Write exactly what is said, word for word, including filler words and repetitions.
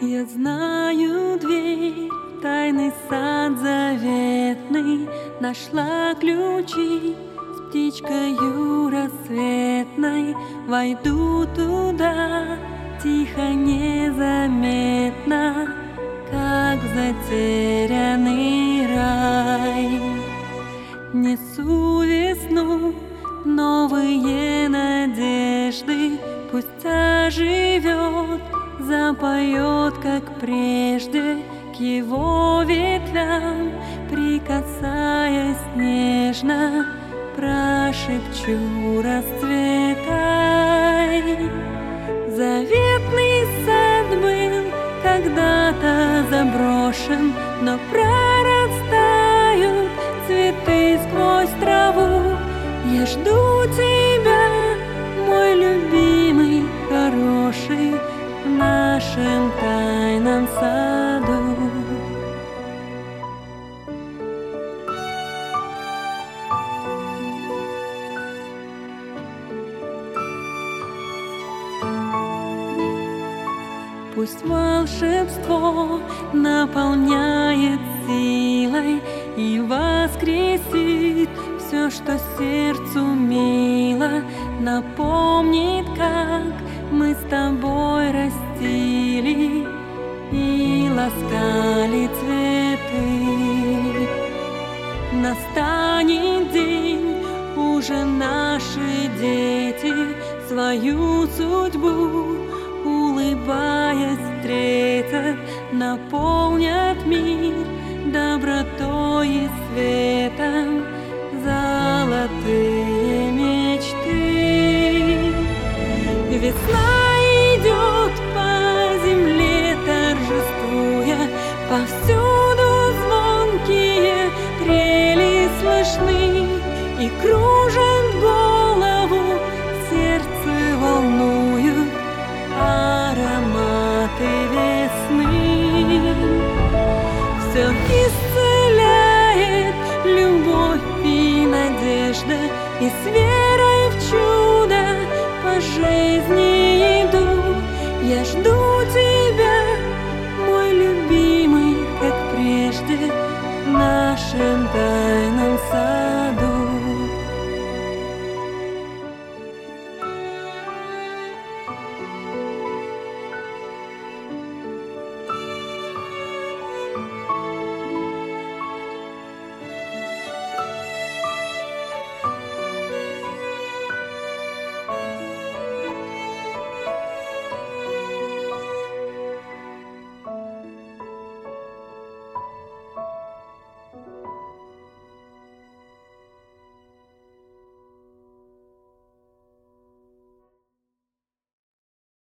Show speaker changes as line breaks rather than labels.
Я знаю дверь, тайный сад заветный, нашла ключи с птичкою рассветной. Войду туда тихо, незаметно, как в затерянный рай. Несу весну, новые надежды, пусть оживет, запоет, как прежде, к его ветвям, прикасаясь нежно, прошепчу: расцветай. Заветный сад был когда-то заброшен, но прорастают цветы сквозь траву. Я жду тебя, мой любимый, хороший, в нашем тайном саду. Пусть волшебство наполняет силой и воскресит все, что сердцу мило, напомнит, как мы с тобой растили и ласкали цветы. Настанет день, уже наши дети свою судьбу, улыбаясь, встретят, наполнят мир добротой и светом, золотые мечты. Весна идет по земле, торжествуя, повсюду звонкие трели слышны и кружат голову, сердце волнуют ароматы весны. Все исцеляет любовь и надежда, и с верой в чудо по жизни иду. Я жду тебя, мой любимый, как прежде, в нашем доме.